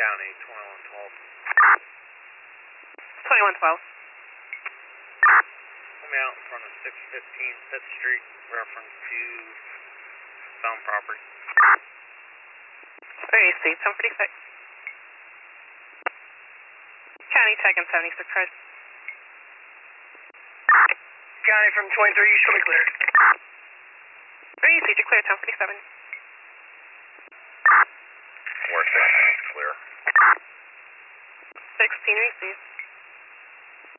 County, 2112. 2112. Let me out in front of 615 5th Street, reference to found property. Where is he? 1046. County tagging 76 Road. County from 23, you should be clear. Where is he? Declare 1047. Where 16 is clear. 16 received.